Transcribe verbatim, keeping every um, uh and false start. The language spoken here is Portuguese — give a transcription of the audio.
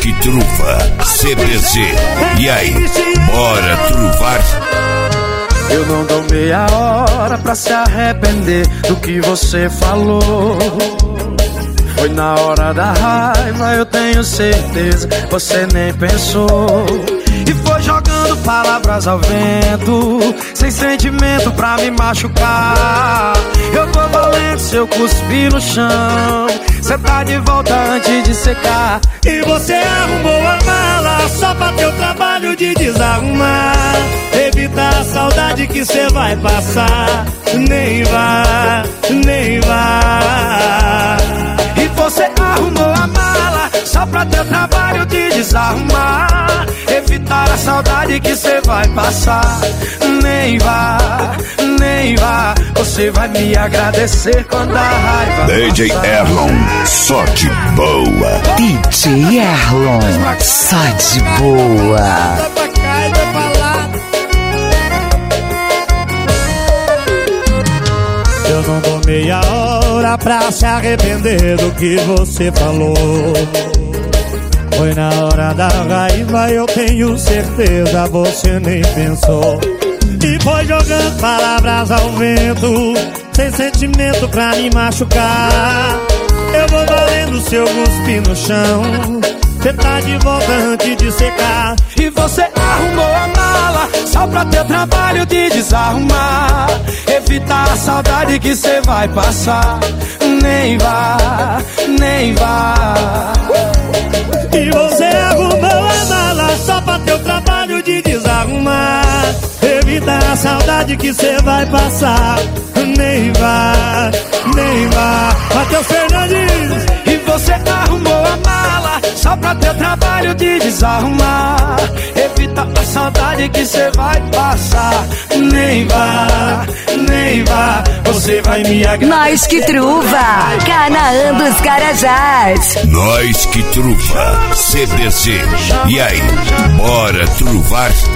que truva, C B C. E aí, bora truvar? Eu não dou meia hora pra se arrepender do que você falou. Foi na hora da raiva, eu tenho certeza, você nem pensou. E foi jogando palavras ao vento, sem sentimento pra me machucar. Eu vou valendo se eu cuspir no chão, cê tá de volta antes de secar. E você arrumou a mala só pra ter o trabalho de desarrumar. Evitar a saudade que cê vai passar. Nem vá, nem vá. E você arrumou a mala só pra ter o trabalho de desarrumar. Evitar a saudade que cê vai passar. Nem vá, nem vá. Você vai me agradecer quando a raiva D J passar. Erlon, só de boa. D J Erlon, só de boa. Vai pra cá e vai pra lá. Eu não dou meia hora pra se arrepender do que você falou. Foi na hora da raiva, eu tenho certeza, você nem pensou. E foi jogando palavras ao vento, sem sentimento pra me machucar. Eu vou valendo seu cuspe no chão, cê tá de volta antes de secar. E você arrumou a mala só pra ter trabalho de desarrumar. Evitar a saudade que cê vai passar. Nem vá, nem vá. E você arrumou a mala só pra ter o trabalho de desarrumar. Evitar a saudade que cê vai passar. Nem vá, nem vá. Matheus Fernandes. E você arrumou a mala só pra ter trabalho de desarrumar. Evita a saudade que cê vai passar. Nem vá, nem vá. Você vai me agradecer. Nós que truva, Canaã dos Carajás. Nós que truva, C B C. E aí, bora truvar?